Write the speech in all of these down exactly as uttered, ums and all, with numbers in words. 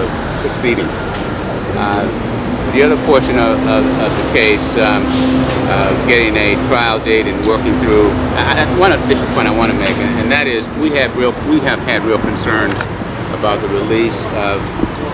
of succeeding. Uh, the other portion of, of, of the case, um, uh, getting a trial date and working through, I, I, one additional point I want to make, and, and that is we have real, we have had real concerns about the release of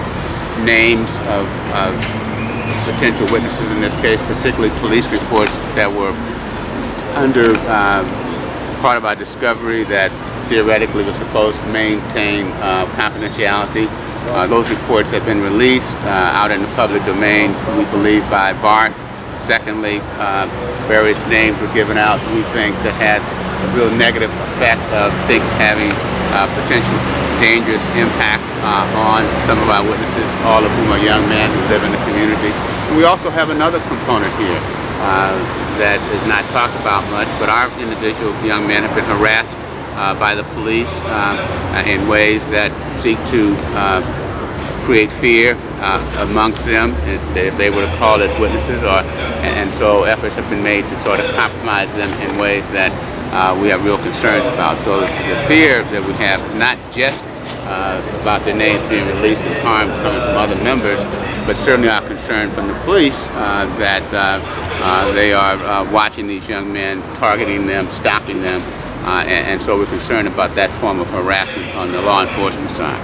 names of, of potential witnesses in this case, particularly police reports that were under uh, part of our discovery that theoretically was supposed to maintain uh, confidentiality. Uh, those reports have been released uh, out in the public domain, we believe, by BART. Secondly, uh, various names were given out, we think, that had a real negative effect of think having uh, potential dangerous impact uh, on some of our witnesses, all of whom are young men who live in the community. And we also have another component here uh, that is not talked about much, but our individual young men have been harassed Uh, by the police uh, in ways that seek to uh, create fear uh, amongst them if they, if they were to call as witnesses, or and, and so efforts have been made to sort of compromise them in ways that uh, we have real concerns about. So the fear that we have is not just uh, about their names being released and harm coming from other members, but certainly our concern from the police uh, that uh, uh, they are uh, watching these young men, targeting them, stopping them. Uh, and, and so we're concerned about that form of harassment on the law enforcement side.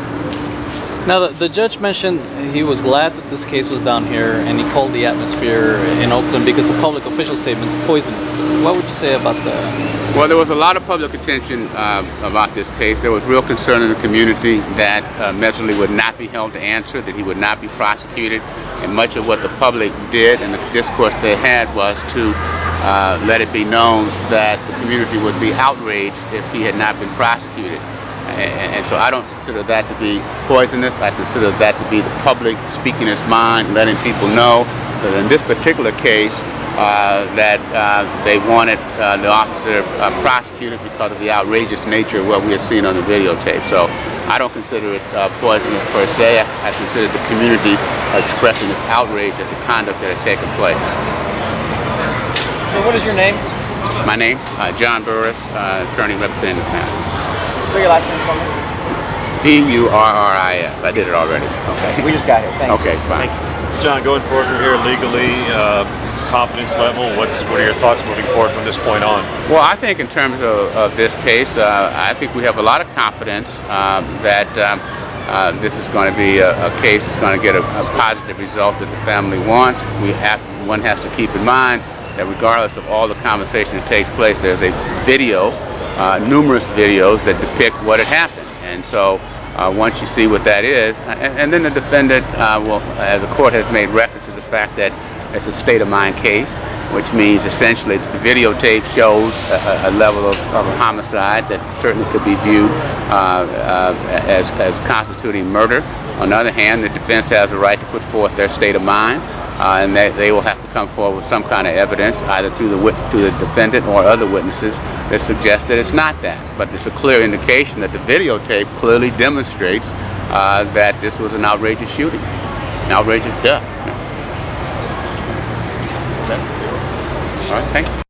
Now, the, the judge mentioned he was glad that this case was down here, and he called the atmosphere in Oakland because of public official statements poisonous. What would you say about that? Well, there was a lot of public attention uh, about this case. There was real concern in the community that uh, Mehserle would not be held to answer, that he would not be prosecuted, and much of what the public did and the discourse they had was to Uh, let it be known that the community would be outraged if he had not been prosecuted. And, and so I don't consider that to be poisonous. I consider that to be the public speaking its mind, letting people know that in this particular case uh, that uh, they wanted uh, the officer uh, prosecuted because of the outrageous nature of what we have seen on the videotape. So I don't consider it uh, poisonous per se. I, I consider the community expressing its outrage at the conduct that had taken place. So what is your name? My name? Uh, John Burris, uh, attorney representing the family. Where your last name from? B U R R I S. I did it already. Okay. We just got here. Thank okay, you. fine. John, going forward from here legally, uh, confidence level, what's what are your thoughts moving forward from this point on? Well, I think in terms of, of this case, uh, I think we have a lot of confidence uh, that um, uh, this is going to be a, a case that's going to get a, a positive result that the family wants. We have, one has to keep in mind that regardless of all the conversation that takes place, there's a video, uh, numerous videos that depict what had happened. And so uh, once you see what that is, and, and then the defendant uh, will, as the court has made reference to the fact that it's a state of mind case, which means essentially that the videotape shows a, a level of, of a homicide that certainly could be viewed uh, uh, as, as constituting murder. On the other hand, the defense has a right to put forth their state of mind. Uh, and they, they will have to come forward with some kind of evidence, either through the wit to the defendant or other witnesses, that suggest that it's not that. But it's a clear indication that the videotape clearly demonstrates uh, that this was an outrageous shooting, an outrageous death. All right, thank you.